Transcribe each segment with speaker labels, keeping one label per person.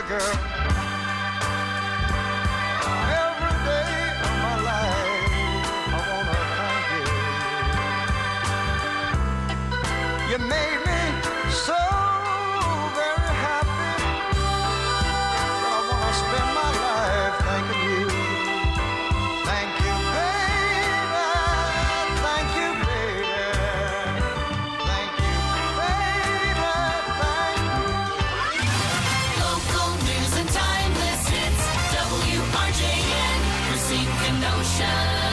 Speaker 1: girl. Every day of my life, I wanna thank you. You made me so very happy. I wanna spend my life thanking you. Thank you, baby. Thank you, baby. Thank you, baby. Thank you.
Speaker 2: Local news and timeless hits. WRJN, Racine, Kenosha.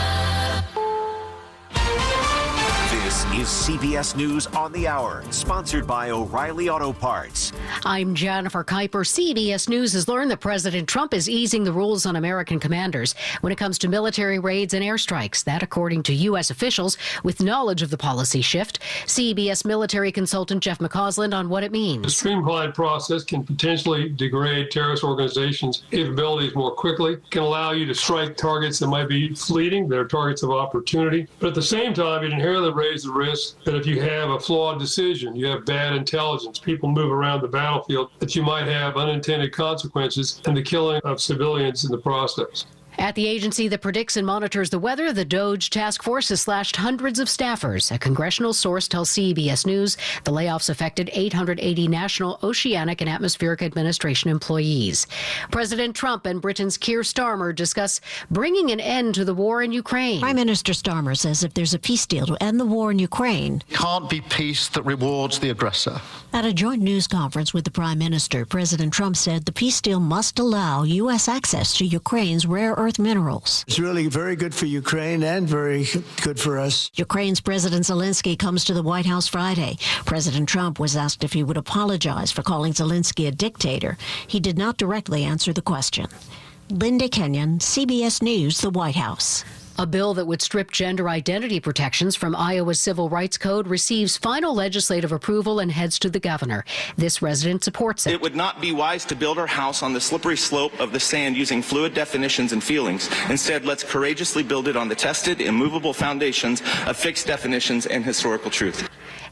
Speaker 3: This is CBS News on the Hour, sponsored by O'Reilly Auto Parts.
Speaker 4: I'm Jennifer Kuiper. CBS News has learned that President Trump is easing the rules on American commanders when it comes to military raids and airstrikes. That, according to U.S. officials with knowledge of the policy shift. CBS military consultant Jeff McCausland on what it means.
Speaker 5: The streamlined process can potentially degrade terrorist organizations' capabilities more quickly, can allow you to strike targets that might be fleeting, they're targets of opportunity. But at the same time, it inherently raises the risk that if you have a flawed decision, you have bad intelligence, people move around the battlefield, that you might have unintended consequences and the killing of civilians in the process.
Speaker 4: At the agency that predicts and monitors the weather, the DOGE task force has slashed hundreds of staffers. A congressional source tells CBS News the layoffs affected 880 National Oceanic and Atmospheric Administration employees. President Trump and Britain's Keir Starmer discuss bringing an end to the war in Ukraine.
Speaker 6: Prime Minister Starmer says if there's a peace deal to end the war in Ukraine,
Speaker 7: can't be peace that rewards the aggressor.
Speaker 6: At a joint news conference with the Prime Minister, President Trump said the peace deal must allow U.S. access to Ukraine's rare earth minerals.
Speaker 8: It's really very good for Ukraine and very good for us.
Speaker 6: Ukraine's President Zelensky comes to the White House Friday. President Trump was asked if he would apologize for calling Zelensky a dictator. He did not directly answer the question. Linda Kenyon, CBS News, the White House.
Speaker 4: A bill that would strip gender identity protections from Iowa's Civil Rights Code receives final legislative approval and heads to the governor. This resident supports it.
Speaker 9: It would not be wise to build our house on the slippery slope of the sand using fluid definitions and feelings. Instead, let's courageously build it on the tested, immovable foundations of fixed definitions and historical truth.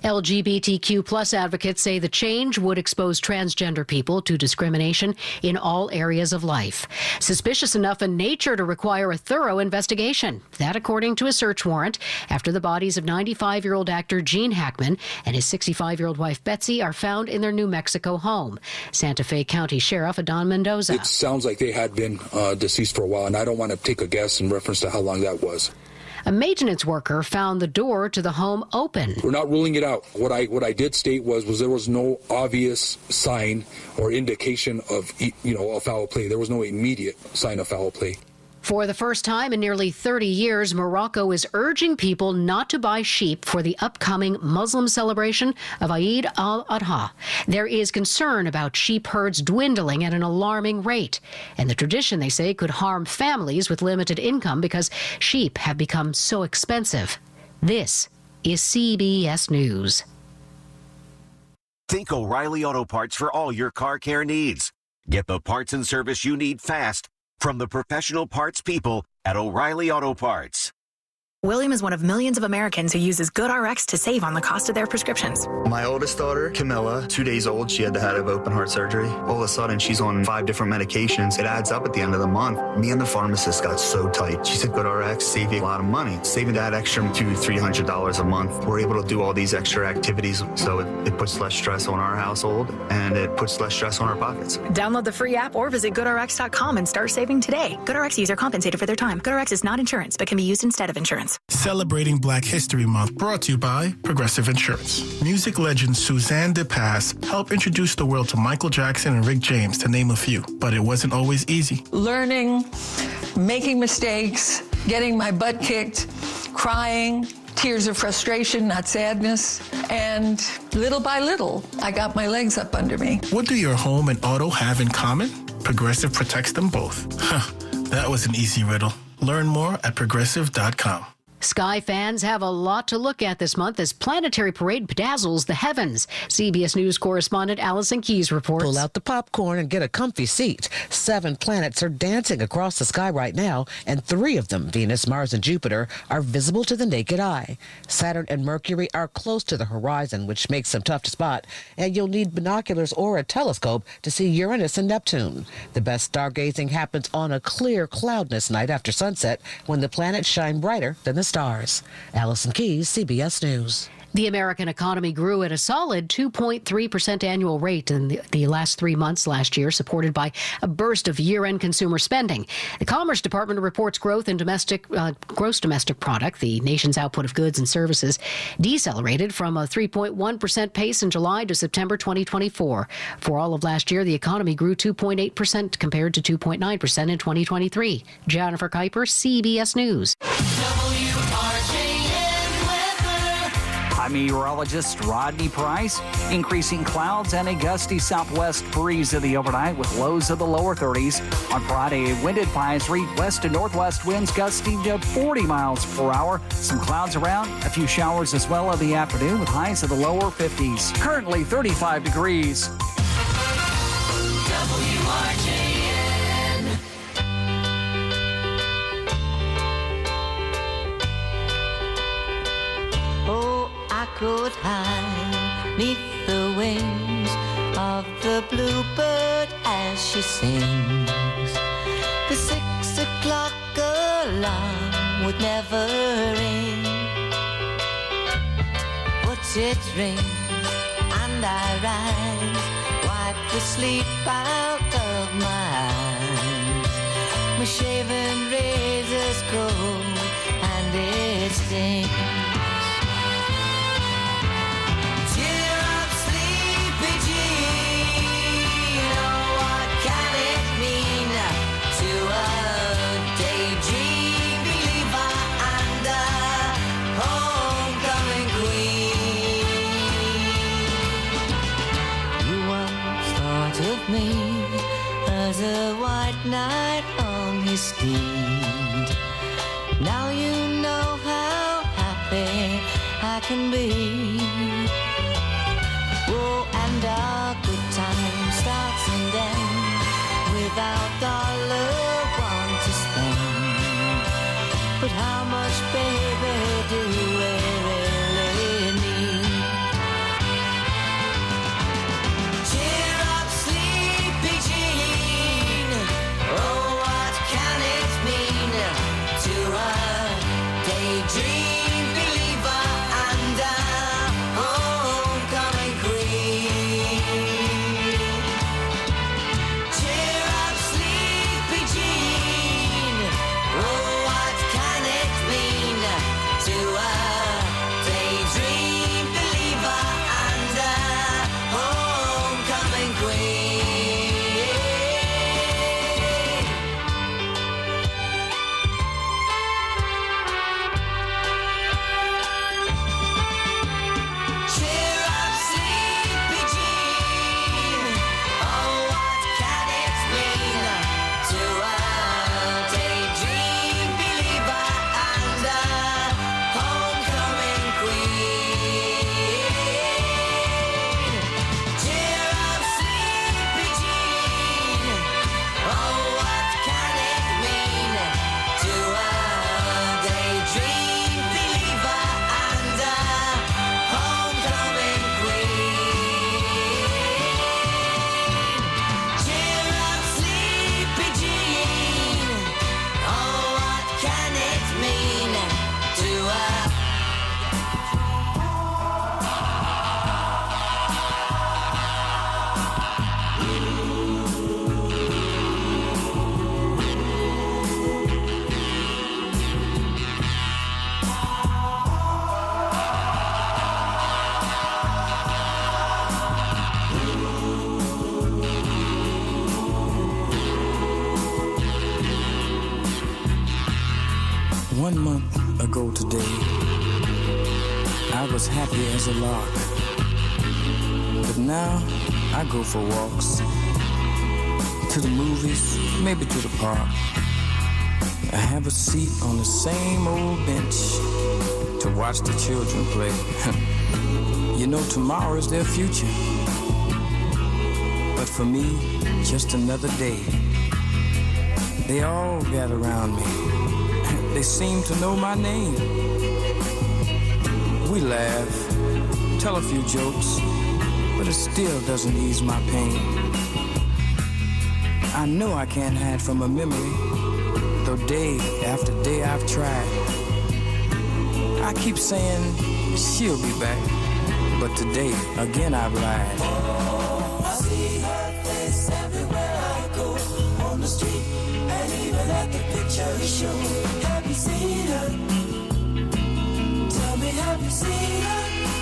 Speaker 4: LGBTQ plus advocates say the change would expose transgender people to discrimination in all areas of life. Suspicious enough in nature to require a thorough investigation. That, according to a search warrant, after the bodies of 95-year-old actor Gene Hackman and his 65-year-old wife Betsy are found in their New Mexico home. Santa Fe County Sheriff Adon Mendoza.
Speaker 10: It sounds like they had been deceased for a while, and I don't want to take a guess in reference to how long that was.
Speaker 4: A maintenance worker found the door to the home open.
Speaker 10: We're not ruling it out. What I did state was there was no obvious sign or indication of, a foul play. There was no immediate sign of foul play.
Speaker 4: For the first time in nearly 30 years, Morocco is urging people not to buy sheep for the upcoming Muslim celebration of Eid al-Adha. There is concern about sheep herds dwindling at an alarming rate. And the tradition, they say, could harm families with limited income because sheep have become so expensive. This is CBS News.
Speaker 3: Think O'Reilly Auto Parts for all your car care needs. Get the parts and service you need fast from the professional parts people at O'Reilly Auto Parts.
Speaker 11: William is one of millions of Americans who uses GoodRx to save on the cost of their prescriptions.
Speaker 12: My oldest daughter, Camilla, 2 days old, she had to have open heart surgery. All of a sudden, she's on 5 different medications. It adds up at the end of the month. Me and the pharmacist got so tight. She said, GoodRx save you a lot of money. Saving that extra $200-300 a month. We're able to do all these extra activities, so it puts less stress on our household, and it puts less stress on our pockets.
Speaker 11: Download the free app or visit GoodRx.com and start saving today. GoodRx user compensated for their time. GoodRx is not insurance, but can be used instead of insurance.
Speaker 13: Celebrating Black History Month, brought to you by Progressive Insurance. Music legend Suzanne DePass helped introduce the world to Michael Jackson and Rick James, to name a few. But it wasn't always easy.
Speaker 14: Learning, making mistakes, getting my butt kicked, crying, tears of frustration, not sadness. And little by little, I got my legs up under me.
Speaker 13: What do your home and auto have in common? Progressive protects them both. That was an easy riddle. Learn more at Progressive.com.
Speaker 4: Sky fans have a lot to look at this month as Planetary Parade bedazzles the heavens. CBS News correspondent Allison Keyes reports.
Speaker 15: Pull out the popcorn and get a comfy seat. 7 planets are dancing across the sky right now, and 3 of them, Venus, Mars, and Jupiter, are visible to the naked eye. Saturn and Mercury are close to the horizon, which makes them tough to spot, and you'll need binoculars or a telescope to see Uranus and Neptune. The best stargazing happens on a clear, cloudless night after sunset when the planets shine brighter than the stars. Allison Keyes, CBS News.
Speaker 4: The American economy grew at a solid 2.3% annual rate in the last 3 months last year, supported by a burst of year-end consumer spending. The Commerce Department reports growth in gross domestic product, the nation's output of goods and services, decelerated from a 3.1% pace in July to September 2024. For all of last year, the economy grew 2.8% compared to 2.9% in 2023. Jennifer Kuiper, CBS News.
Speaker 16: I'm meteorologist Rodney Price. Increasing clouds and a gusty southwest breeze in the overnight with lows of the lower 30s. On Friday, a wind advisory, west to northwest winds gusting to 40 miles per hour. Some clouds around, a few showers as well in the afternoon with highs of the lower 50s. Currently 35 degrees.
Speaker 2: WRJN.
Speaker 17: Oh, I could hide neath the wings of the bluebird as she sings. The 6 o'clock alarm would never ring, but it rings and I rise, wipe the sleep out of my eyes. My shaven razor's cold and it stings. Me as a white knight on his steed. Now you know how happy I can be. Oh, and our good time starts and ends without dollar one to spend. But how much, baby, do we really need? Oh, what can it mean to a daydream believer and a homecoming queen? Cheer up, sleepy Jean. Oh, what can it mean to a daydream believer and a homecoming queen?
Speaker 18: One month ago today, I was happy as a lark. But now, I go for walks. To the movies, maybe to the park. I have a seat on the same old bench to watch the children play. You know, tomorrow is their future. But for me, just another day. They all gather around me. They seem to know my name. We laugh, tell a few jokes, but it still doesn't ease my pain. I know I can't hide from a memory, though day after day I've tried. I keep saying she'll be back, but today again I've lied.
Speaker 2: I see her face everywhere I go, on the street and even at the picture show. Have you seen her? Tell me, have you seen her?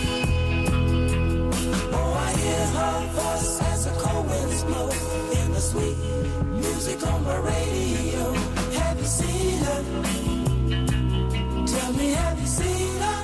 Speaker 2: Oh, I hear her voice as the cold winds blow in the sweet music on my radio. Have you seen her? Tell me, have you seen her?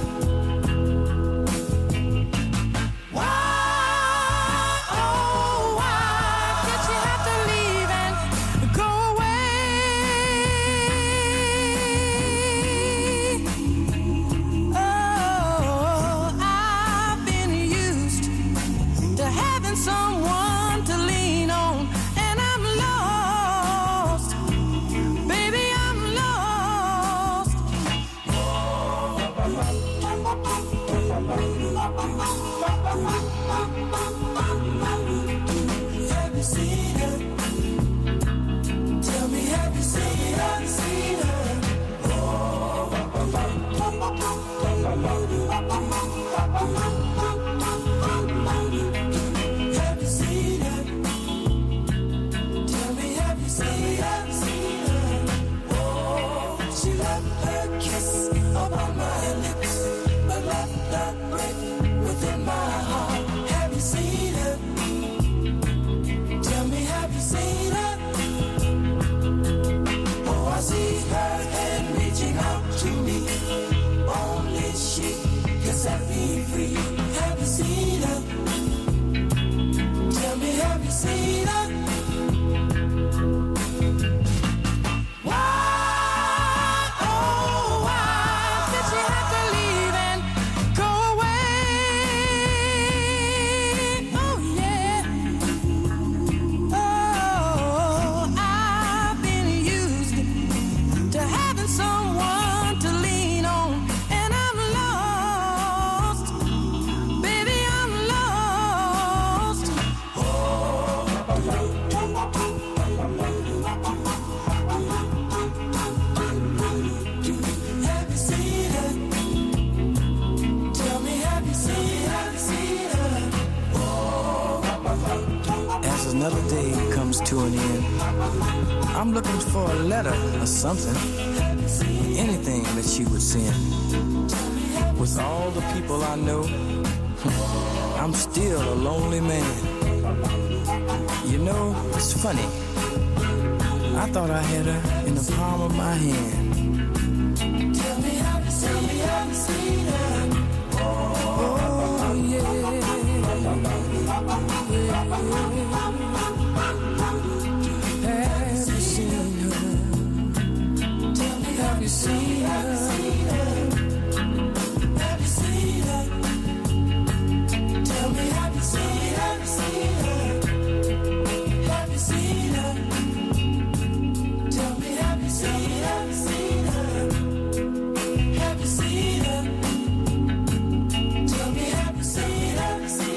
Speaker 18: Another day comes to an end. I'm looking for a letter or something, anything that she would send. With all the people I know, I'm still a lonely man. You know, it's funny. I thought I had her in the palm of my hand.
Speaker 2: Tell me, have you seen her?
Speaker 18: Oh, yeah. Have you seen her? Have you seen her?
Speaker 2: Have you seen her? Tell me, have you seen her? Have you seen her? Tell me, have you seen her? Have you seen her? Tell me, have you seen her?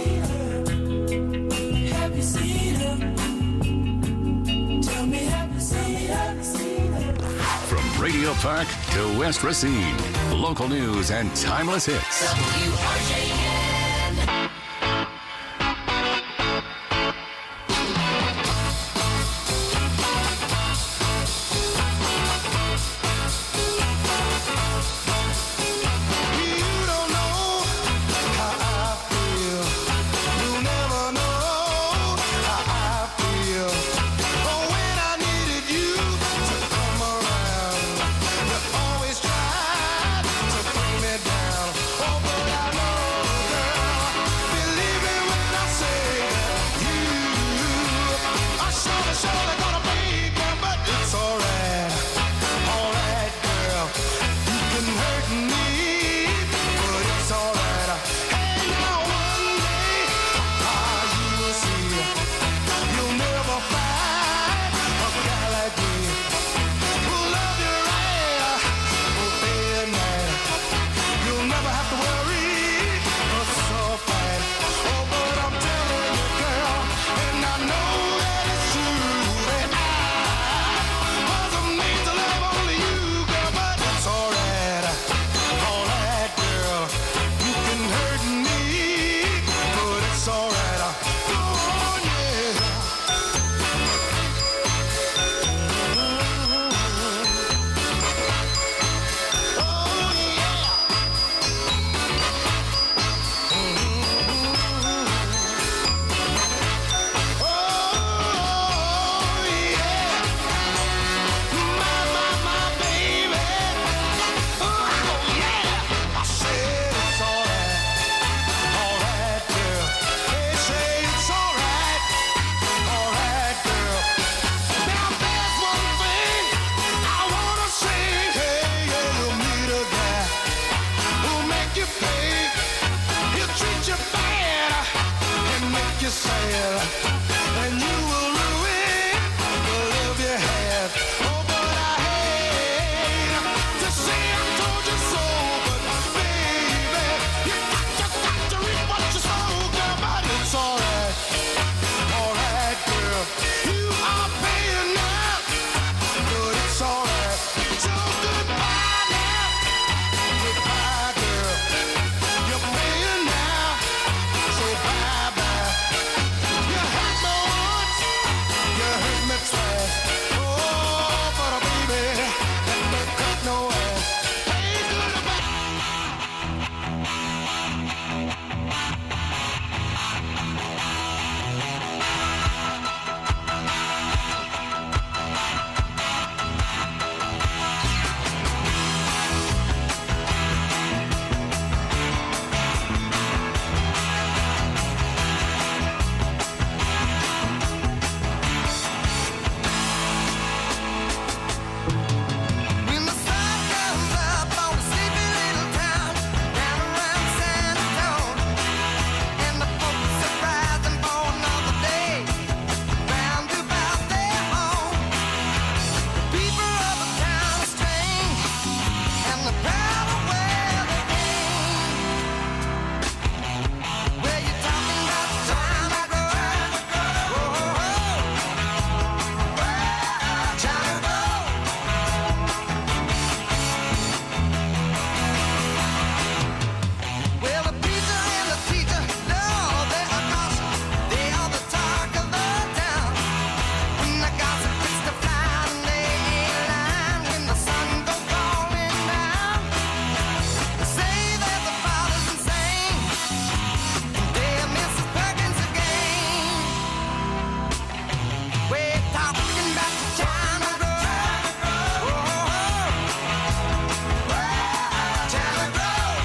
Speaker 2: Have you seen her? Tell me, have you seen her?
Speaker 19: From Radio Park to West Racine, local news and timeless hits.
Speaker 2: WRJN.
Speaker 1: Always tried to bring me down. Oh, but I know will, and you will ruin the love you had. Oh, but I hate to say I told you so, but baby, you just got to reap what you sow, girl. But it's alright, girl. You are paying now, but it's alright. So goodbye now, goodbye, girl. You're paying now, so bye bye. You hurt me once, you hurt me twice. Oh, but baby, that don't cut no ass. Hey, goodbye. When the sun comes up on a sleepy little town down around San Antonio, and the folks are rising for another day round about their home, the people of the town are strange, and they're proud of where they came. Where you talking about China Grove? China Grove. Well, the preacher and the teacher, no, they are gossip. They are the talk of the town. When the gossip gets to flying, they ain't lying. When the sun goes falling down, they say that the father's insane. They're Mrs. Perkins again. We're talking about the China Grove. China Grove.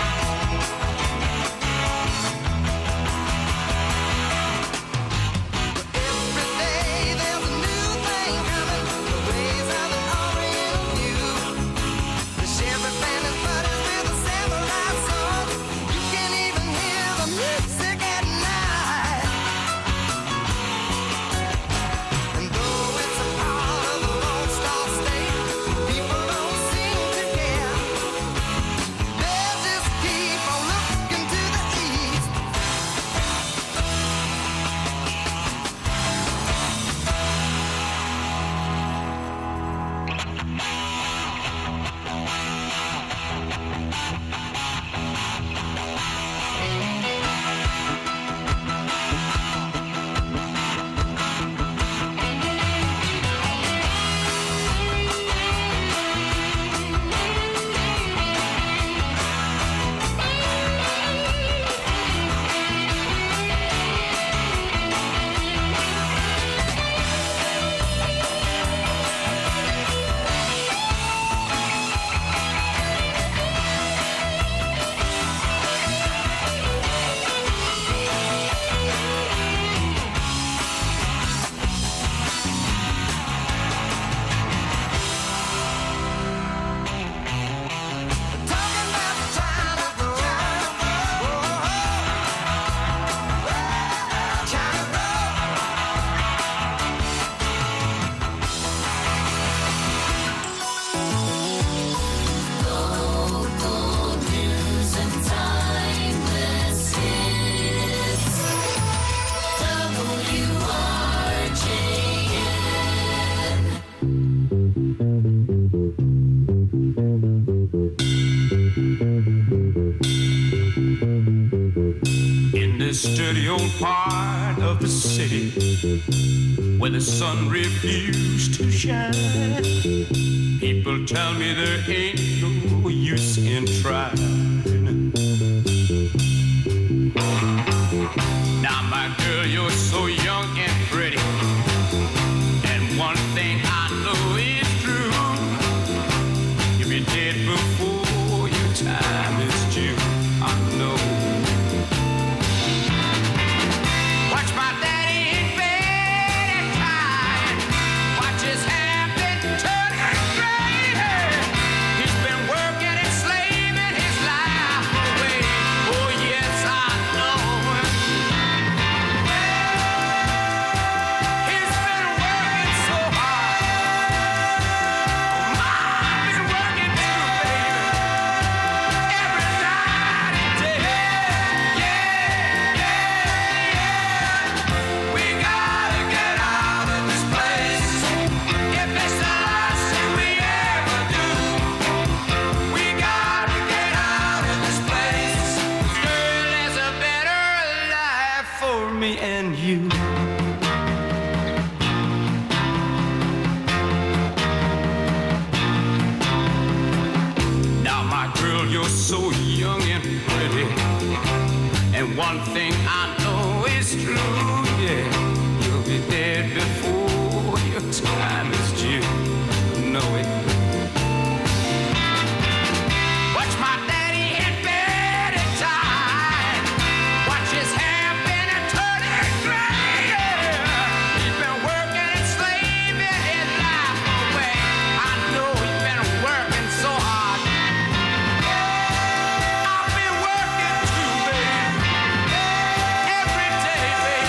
Speaker 1: Every day there's a new thing coming. The ways of the Orient View. The sheriff and his buddies with a samurai sword. You can even hear the music at night. And though it's a part of the Lone Star State, people don't seem to care. They just keep on looking to the east. Talking about the China Grove. China
Speaker 2: Local news and timeless hits. WRJN.
Speaker 20: In this dirty old part of the city where the sun refused to shine, people tell me there ain't no use in trying. Now, my girl, you're so young and pretty, and one thing I know is true: you'll be dead before your time is due. I know. Watch my daddy in bed at night. Watch his hair been turning gray. He's been working and slaving his life away. Oh yes, I know.
Speaker 2: me and you. Now, my girl, you're so young and pretty, and one thing I know is true, yeah, you'll be dead before your time is due. Know it. Watch my daddy in bed at time. Watch his hair been a turning gray. He's been working and slaving his life away. I know he's been working so hard. I've been working too, baby. Every day, baby.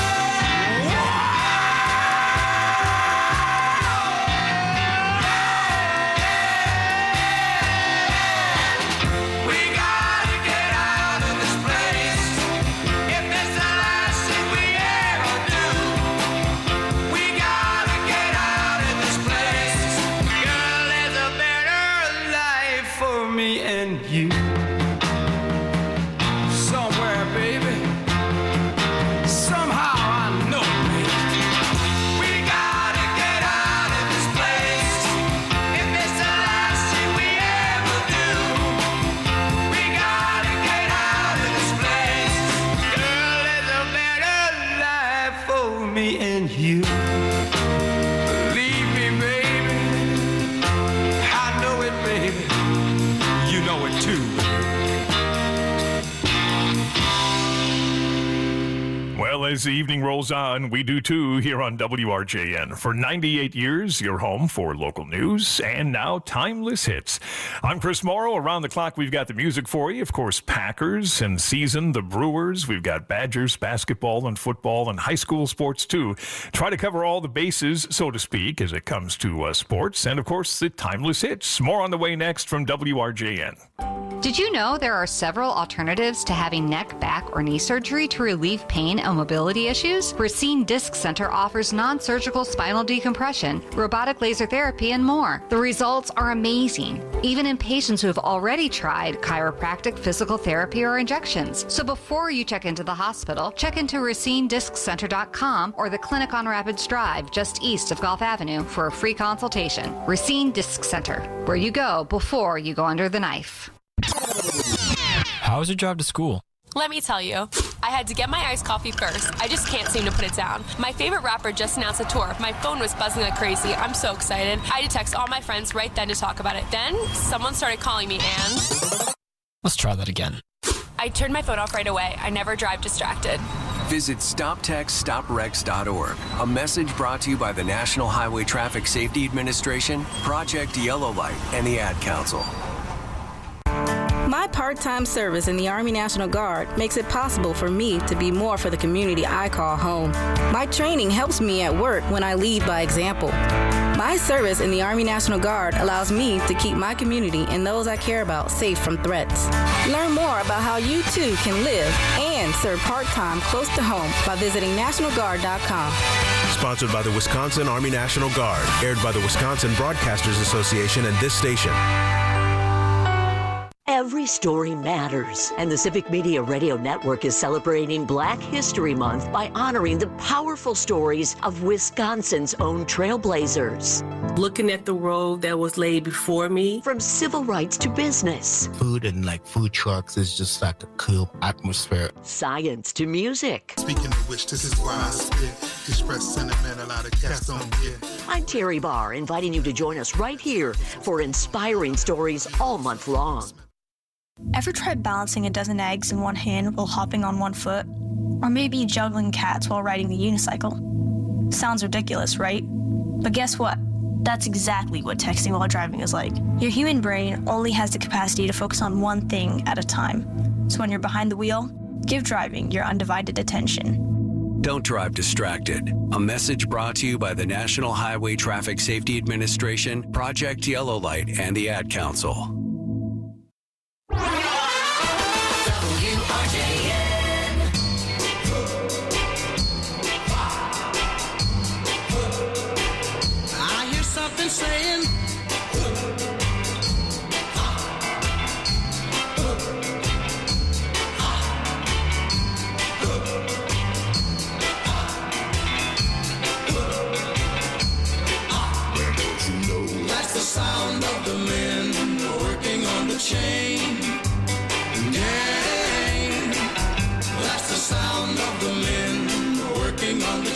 Speaker 2: We gotta get out of this place. If it's the last thing we ever do, we gotta get out of this place. Girl, there's a better life for me and you. Somewhere, baby. Somehow I know, baby. We gotta get out of this place. If it's the last thing we ever do, we gotta get out of this place. Girl, there's a better life for me and you. Believe me, baby. I know it, baby. You know it too.
Speaker 21: Well, as the evening rolls on, we do too here on WRJN. For 98 years, your home for local news and now timeless hits. I'm Chris Morrow. Around the clock, we've got the music for you. Of course, Packers and season, the Brewers. We've got Badgers, basketball and football and high school sports too. Try to cover all the bases, so to speak, as it comes to sports. And of course, the timeless hits. More on the way next from WRJN.
Speaker 22: Did you know there are several alternatives to having neck, back, or knee surgery to relieve pain and mobility issues? Racine Disc Center offers non-surgical spinal decompression, robotic laser therapy, and more. The results are amazing, even in patients who have already tried chiropractic, physical therapy, or injections. So before you check into the hospital, check into RacineDiscCenter.com or the clinic on Rapids Drive, just east of Gulf Avenue, for a free consultation. Racine Disc Center, where you go before you go under the knife.
Speaker 23: How was your drive to school?
Speaker 24: Let me tell you, I had to get my iced coffee first. I just can't seem to put it down. My favorite rapper just announced a tour. My phone was buzzing like crazy. I'm so excited. I had to text all my friends right then to talk about it. Then someone started calling me and...
Speaker 23: Let's try that again.
Speaker 24: I turned my phone off right away. I never drive distracted.
Speaker 25: Visit StopTextStopWrecks.org. A message brought to you by the National Highway Traffic Safety Administration, Project Yellow Light, and the Ad Council.
Speaker 26: My part-time service in the Army National Guard makes it possible for me to be more for the community I call home. My training helps me at work when I lead by example. My service in the Army National Guard allows me to keep my community and those I care about safe from threats. Learn more about how you too can live and serve part-time close to home by visiting NationalGuard.com.
Speaker 27: Sponsored by the Wisconsin Army National Guard. Aired by the Wisconsin Broadcasters Association and this station.
Speaker 28: Every story matters, and the Civic Media Radio Network is celebrating Black History Month by honoring the powerful stories of Wisconsin's own trailblazers.
Speaker 29: Looking at the road that was laid before me.
Speaker 28: From civil rights to business.
Speaker 30: Food and food trucks is just like a cool atmosphere.
Speaker 28: Science to music.
Speaker 31: Speaking of which, this is why I spit. Express sentiment a lot of cats don't get.
Speaker 28: I'm Terry Barr, inviting you to join us right here for inspiring stories all month long.
Speaker 32: Ever tried balancing a dozen eggs in one hand while hopping on one foot? Or maybe juggling cats while riding the unicycle? Sounds ridiculous, right? But guess what? That's exactly what texting while driving is like. Your human brain only has the capacity to focus on one thing at a time. So when you're behind the wheel, give driving your undivided attention.
Speaker 25: Don't drive distracted. A message brought to you by the National Highway Traffic Safety Administration, Project Yellow Light, and the Ad Council.
Speaker 1: I hear something saying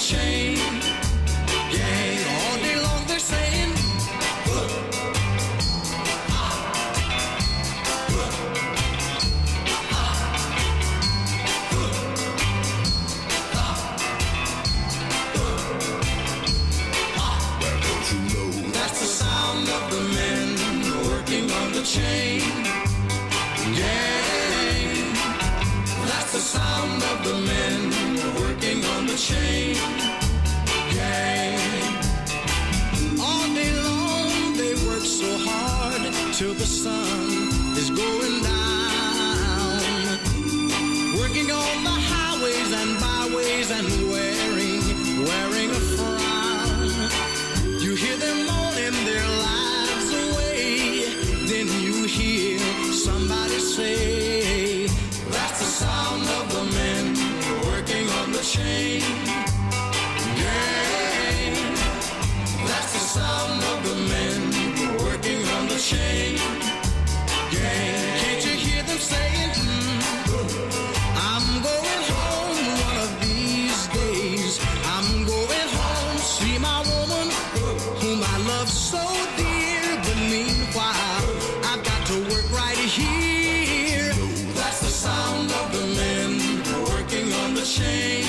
Speaker 1: chain. Gang, all day long they're saying, that's the sound of the men working on the chain. Gang, that's the sound of the men working on the chain. Gang, all day long they work so hard till the sun is going down. Working on the highways and byways and wearing a frown. You hear them moaning their lives away. Then you hear somebody say, that's the sound of the men working on the chain. Gang, that's the sound of the men working on the chain. Gang, can't you hear them saying, I'm going home one of these days. I'm going home, see my woman whom I love so dear. But meanwhile, I've got to work right here. That's the sound of the men working on the chain.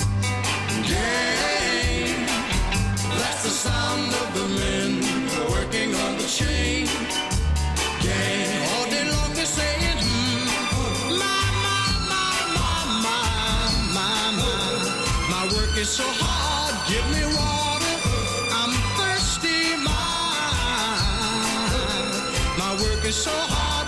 Speaker 1: Gang, that's the sound of the men working on the chain. Gang, all day long they're saying, my work is so hard, give me water, I'm thirsty, my work is so hard,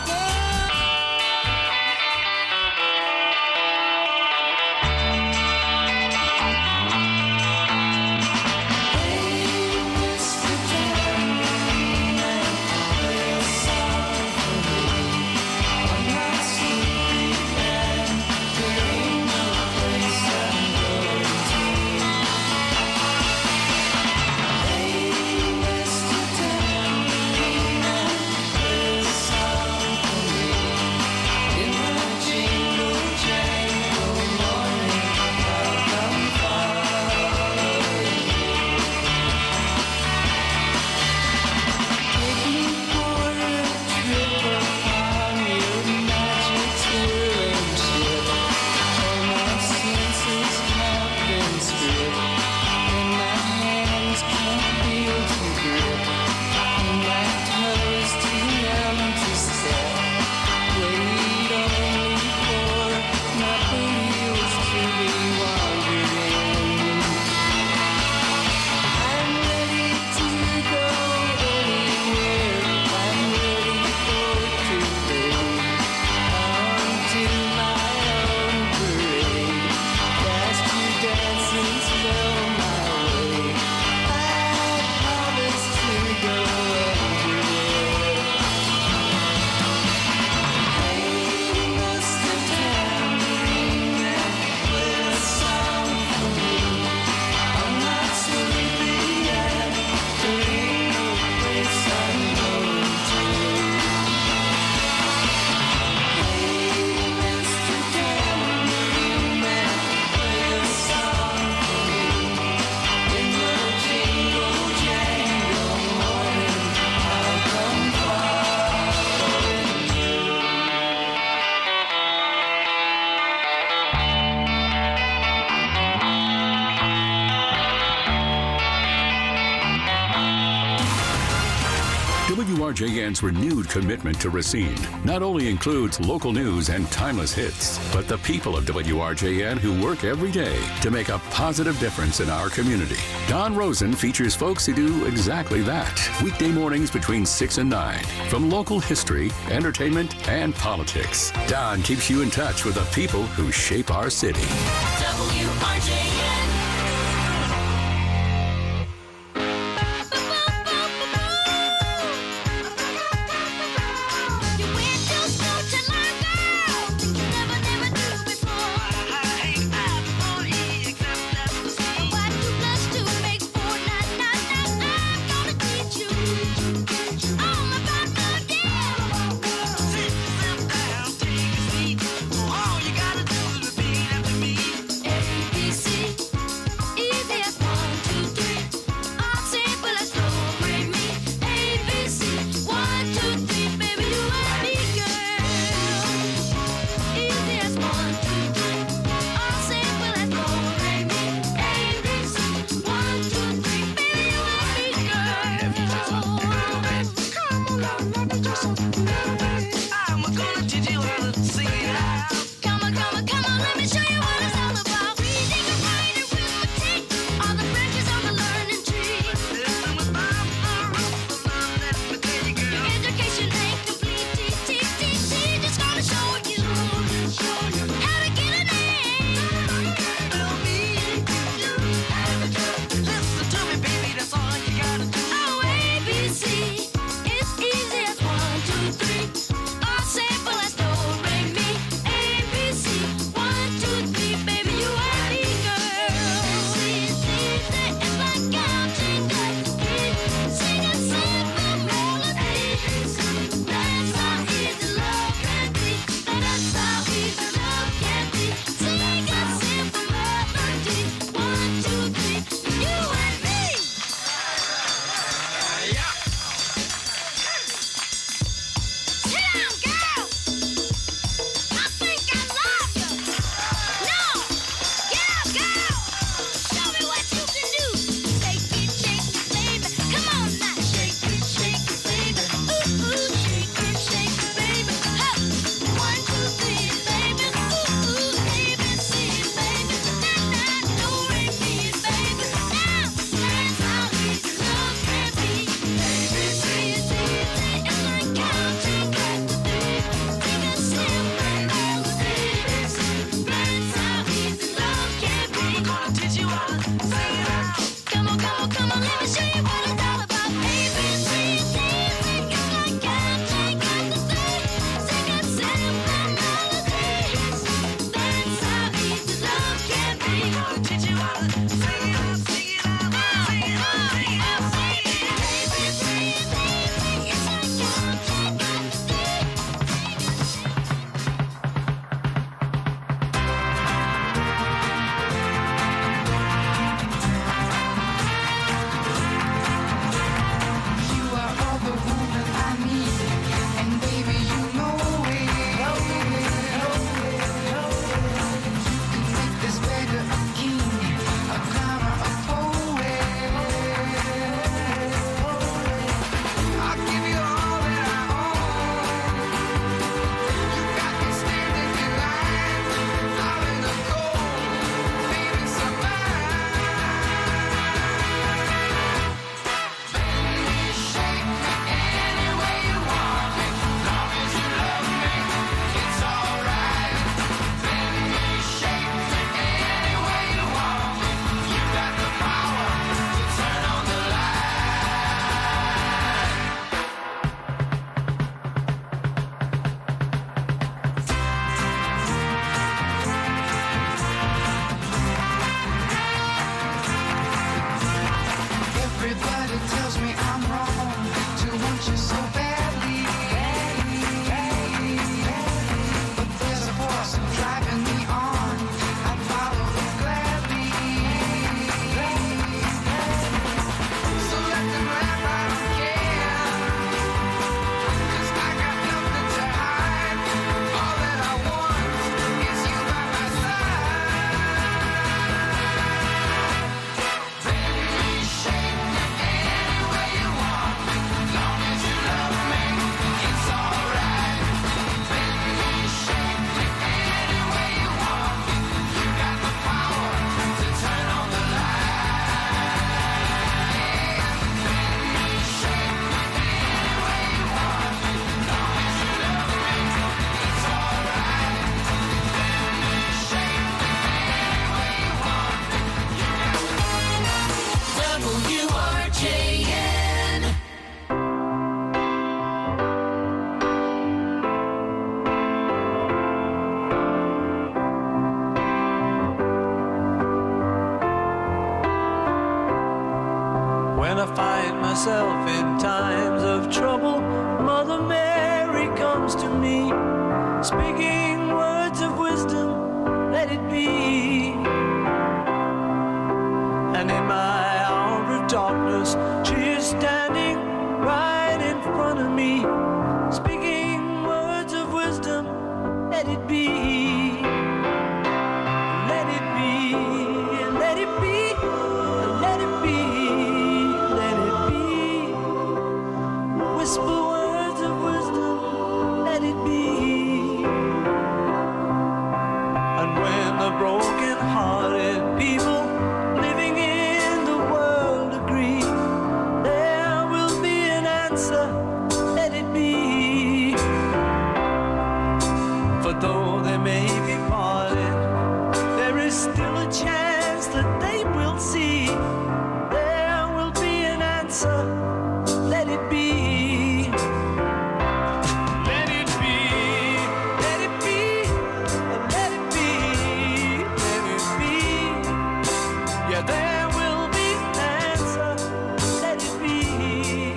Speaker 19: WRJN's renewed commitment to Racine not only includes local news and timeless hits, but the people of WRJN who work every day to make a positive difference in our community. Don Rosen features folks who do exactly that. Weekday mornings between 6 and 9. From local history, entertainment, and politics, Don keeps you in touch with the people who shape our city.
Speaker 2: WRJN.
Speaker 1: All you gotta do to be after me.
Speaker 2: When I find myself in times of trouble, Mother Mary comes to me, speaking words of wisdom, let it be. And in my hour of darkness, she is standing right in front of me, speaking words of wisdom, let it be. Let it be, let it be, let it be, let it be. Whisper words of wisdom, let it be. And when the broken-hearted people living in the world agree, there will be an answer, let it be. For though they may be parted, there is still a chance that they will see. There will be an answer, let it be. Let it be, let it be, let it be, let it be. Yeah, there will be an answer, let it be.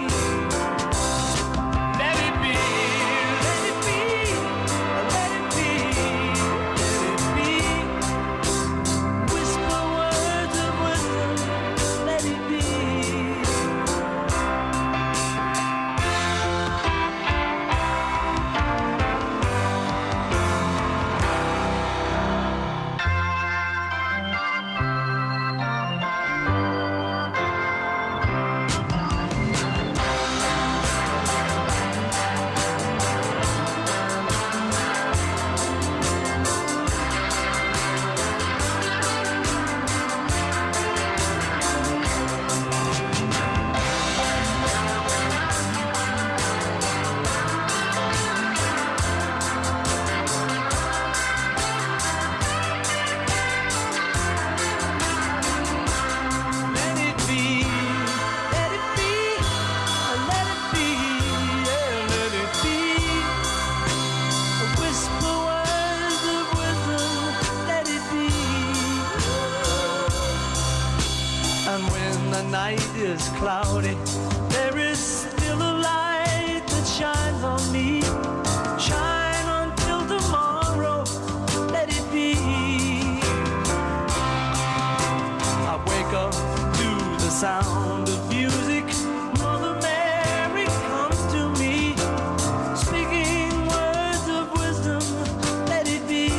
Speaker 2: Let it be, let it be, let it be, let it be. Whisper words of wisdom, let it be. Let it be, let it be, let it be, yeah, let it be. Whisper words of wisdom, let it be. And when the night is cloudy, there is still a light that shines on me. Shine until tomorrow, let it be. I wake up to the sound of music. Mother Mary comes to me, speaking words of wisdom, let it be.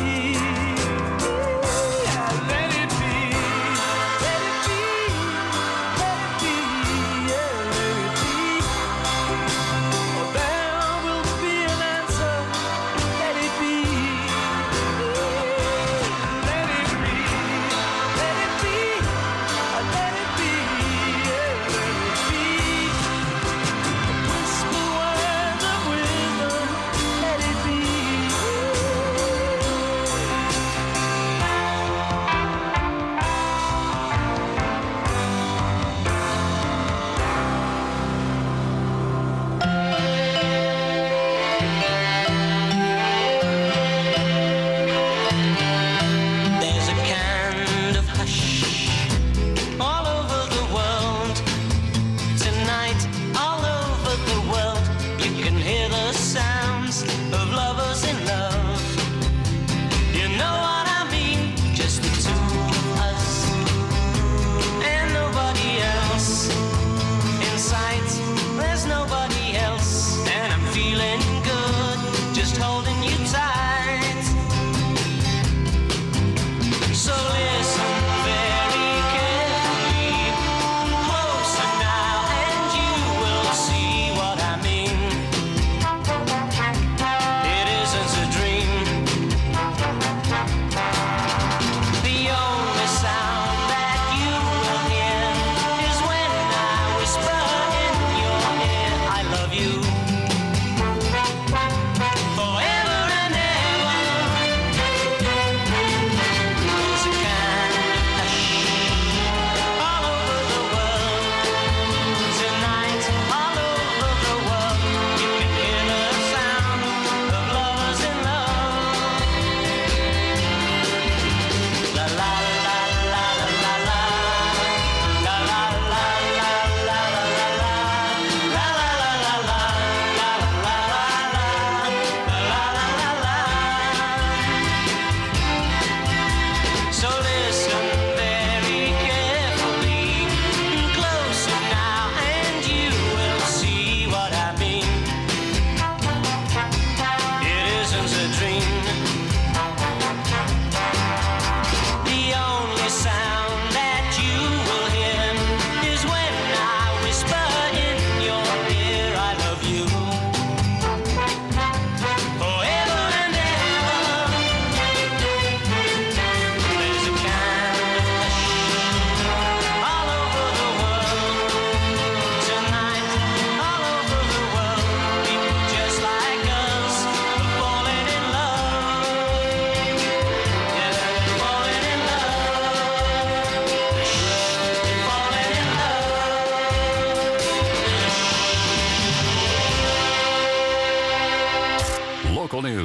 Speaker 2: Yeah, let it be, let it be, let it be, yeah, let it be. Oh, there will be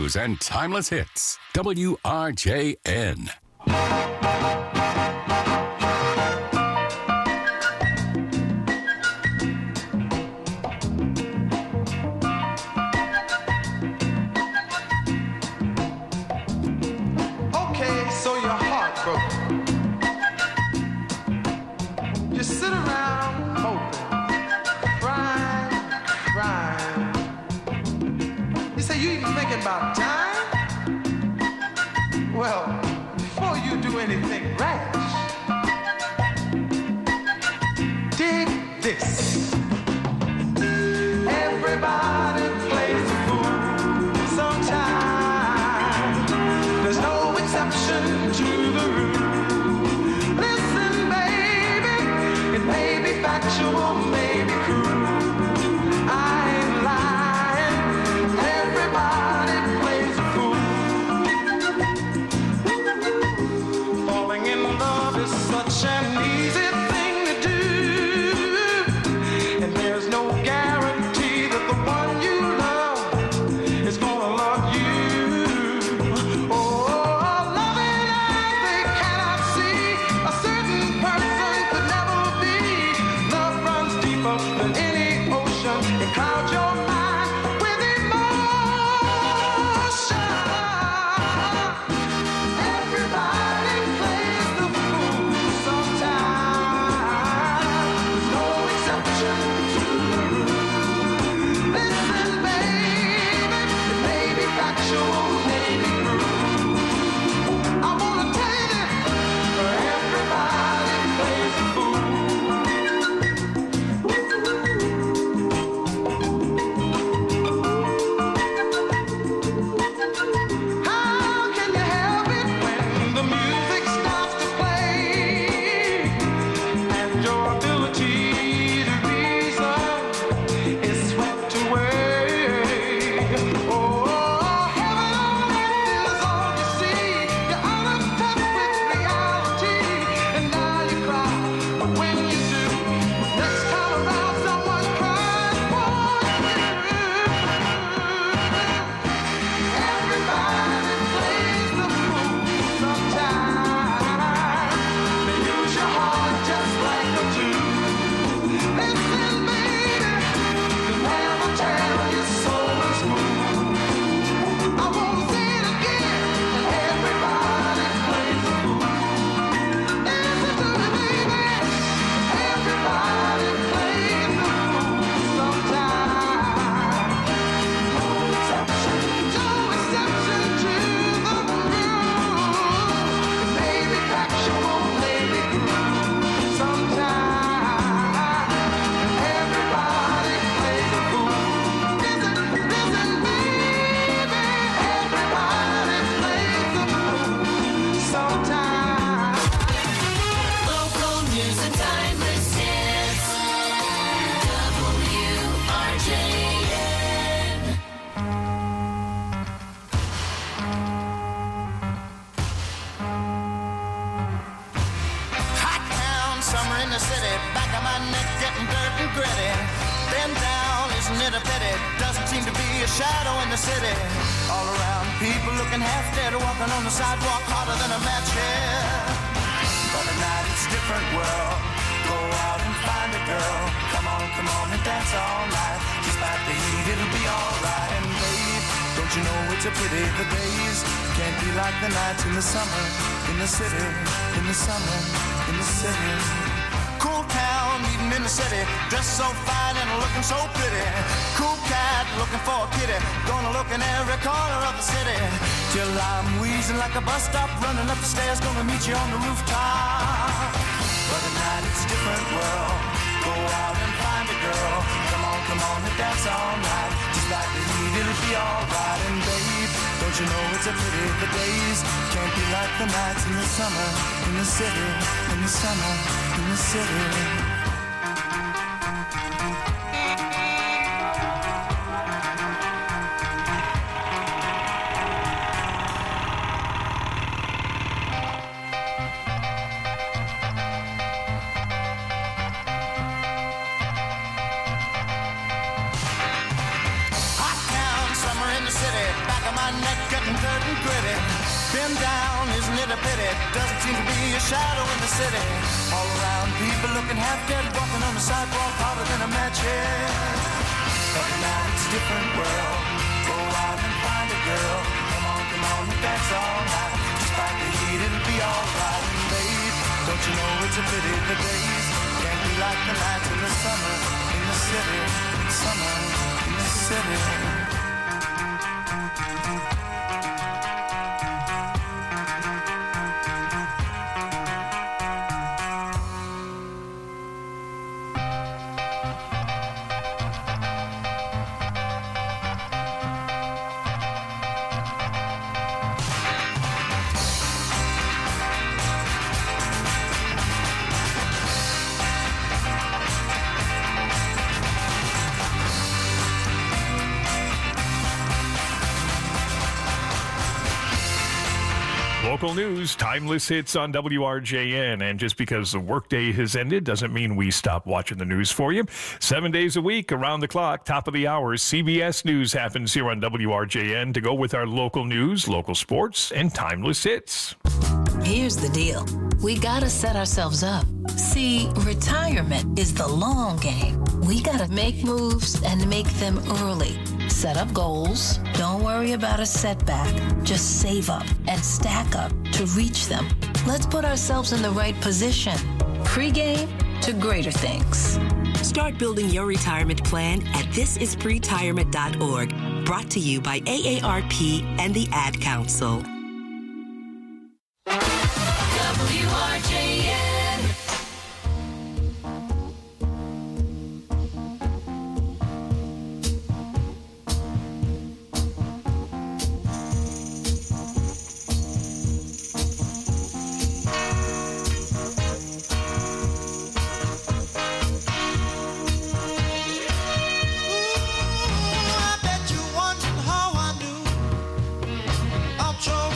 Speaker 19: news and timeless hits. WRJN.
Speaker 1: Okay, so you're heartbroken. You sit around hoping, crying. You say you even thinking about time? Well, before you do anything rash, dig this. Everybody plays the fool sometimes. There's no exception to the rule. Listen, baby, it may be factual, may be cruel. I ain't lying. Everybody plays the fool. Falling in love is such an easy thing to do, and there's no guarantee that the one you love is gonna love you. Than any ocean, it clouds your mind with emotion. Everybody plays the fool sometimes. There's no exception to the rule. Listen, baby, it may be factual, may be cruel. I wanna tell you this, everybody plays the fool.
Speaker 2: Shadow in the city, all around people looking half dead, walking on the sidewalk harder than a match here. But at night it's a different world. Go out and find a girl. Come on and dance all night. Despite the heat, it'll be alright. And babe, don't you know it's a pity the days can't be like the nights in the summer, in the city, in the summer, in the city. Cool town, meeting in the city, dressed so fine and looking so pretty. Cool cat, looking for a kitty, gonna look in every corner of the city. Till I'm wheezing like a bus stop, running up the stairs, gonna meet you on the rooftop. But at night it's a different world. Go out and find a girl. Come on and dance all night. Just like the heat, it'll be alright. And babe, don't you know it's a pity the days can't be like the nights in the summer, in the city, in the summer, in the city.
Speaker 1: my neck getting dirt and gritty. Been down, isn't it a pity? Doesn't seem to be a shadow in the city. All around, people looking half dead, walking on the sidewalk harder than a match head. But now it's a different world. Go out and find a girl. Come on, and dance all night. Despite the heat, it'll be alright. And babe, don't you know it's a pity the days can't be like the nights in the summer in the city. Summer in the city.
Speaker 21: Local news, timeless hits on WRJN. And just because the workday has ended doesn't mean we stop watching the news for you. 7 days a week, around the clock, top of the hour, CBS News happens here on WRJN to go with our local news, local sports, and timeless hits.
Speaker 3: Here's the deal. We gotta set ourselves up. See, retirement is the long game. We gotta make moves and make them early. Set up goals. Don't worry about a setback. Just save up and stack up to reach them. Let's put ourselves in the right position. Pre-game to greater things.
Speaker 5: Start building your retirement plan at thisispretirement.org. Brought to you by AARP and the Ad Council.
Speaker 2: WRJN.
Speaker 1: I bet you wondering how I knew. I'm trouble.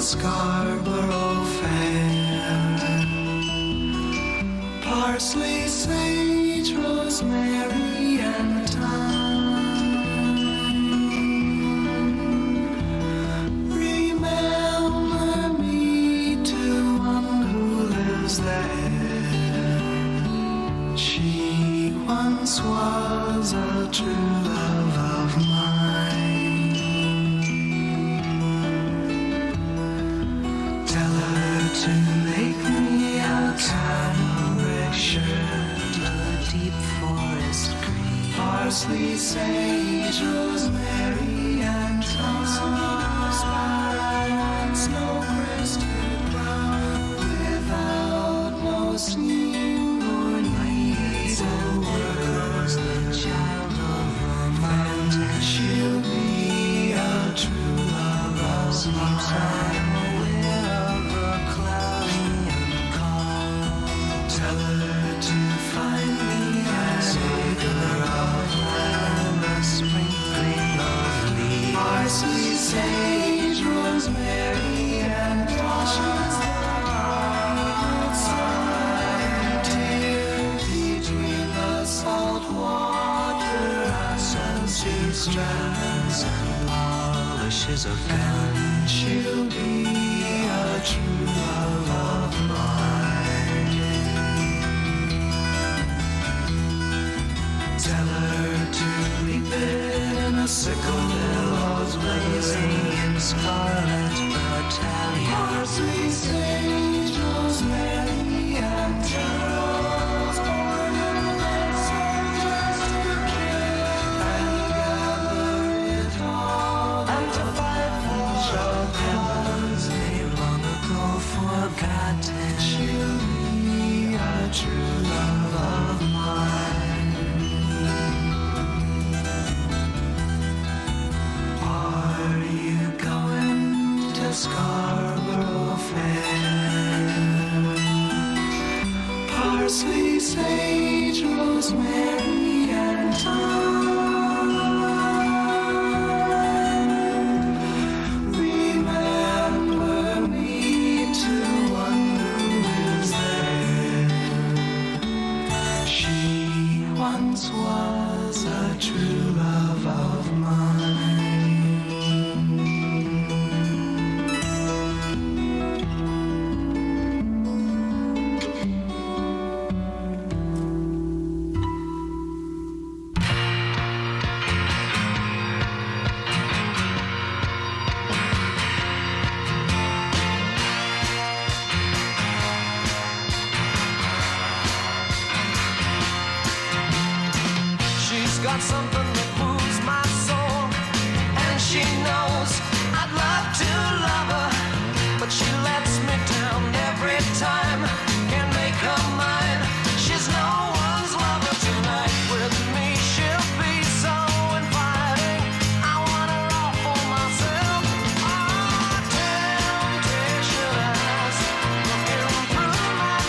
Speaker 2: Scarborough Fair. Parsley, sage, rosemary, and thyme. Remember me to one who lives there. She once was a true love of mine. To make me a cambric shirt, a deep forest green, parsley, sage, rosemary, and thyme, snow-crested brown, without no seam nor needlework, the child of romance. She'll be a true love of mine. Parsley, sage, rosemary, and thyme. Between the salt water and strands and polishes of gun, she'll be a true love of mine. Tell her to reap in a sickle, billows blazing in scarlet battalion. Parsley, sage, rosemary, and rose, born in that soldiers to kill and gather it all, and to fight for a cause they long ago forgotten. She'll be a true love of mine. Scarborough Fair. Parsley, sage, rosemary, and thyme. Remember me to one who is there. She once was a true love of mine. Got something that moves my soul, and she knows I'd love to love her, but she lets me down every time. Can't make her mine. She's no one's lover tonight. With me she'll be so inviting. I want her all for myself. Oh, temptation eyes looking through my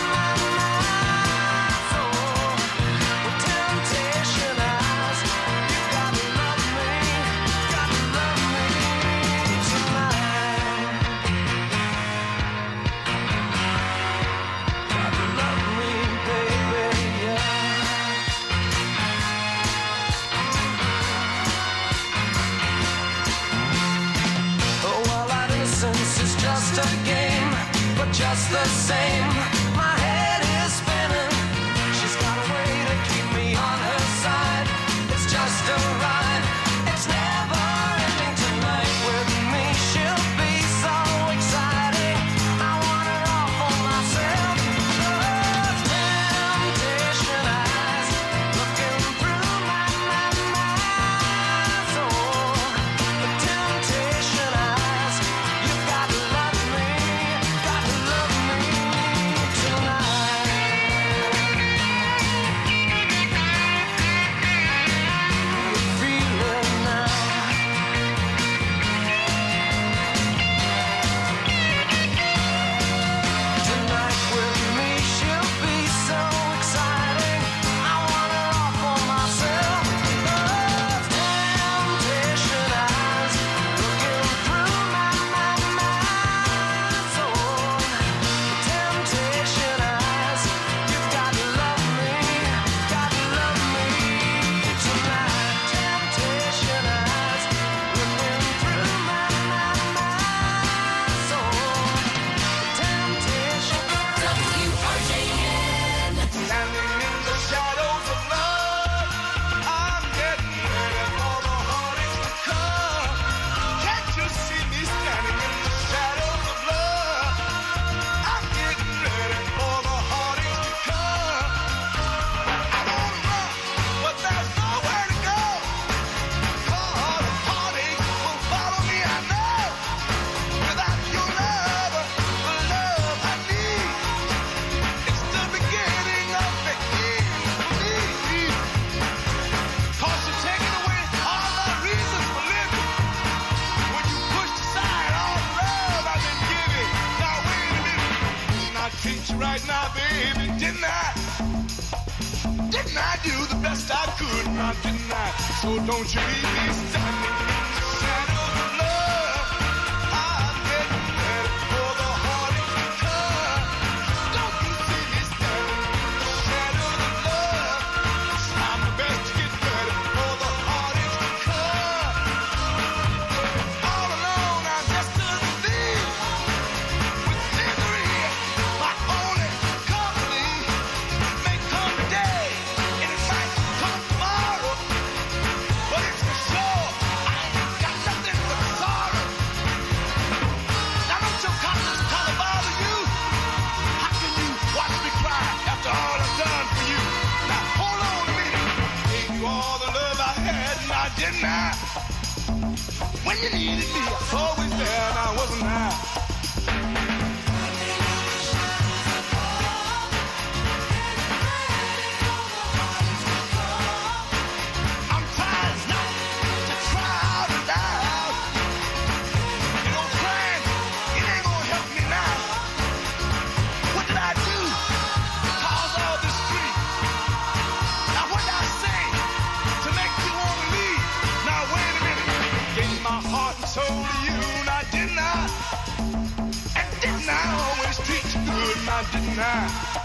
Speaker 2: soul. With temptation eyes, you gotta love me tonight. Gotta love me, baby, yeah. Oh, well, our innocence is just a game, but just the same, my head is spinning. She's got a way to keep me on her side. It's just a ride. It's never ending tonight. With me she'll be so exciting. I want her all for myself. Those temptation eyes looking through my soul. The temptation eyes. You gotta love me tonight.
Speaker 1: right now, baby, didn't I? Didn't I do the best I could? Now, didn't I? So don't you leave me standing in the shadows of love. I'm getting ready for the heartache to come. Don't you see me standing in the shadows of love? I'm the best to get ready for the heartache to come. All alone, I'm just a thief with misery, my only company. May come today, and it might come tomorrow, but it's for sure I ain't got nothing but sorrow. Now don't your conscience color bother you? How can you watch me cry after all I've done for you? Now hold on a minute, gave you all the love I had, now didn't I? When you needed me, I was always there, now wasn't I? I'm trying not to cry out loud. You know, crying, it ain't gonna help me now. What did I do to cause all this grief? Now what did I say to make you want to leave? Now wait a minute. Gave my heart and soul to you, now didn't I? And didn't I always treat you good, now didn't I?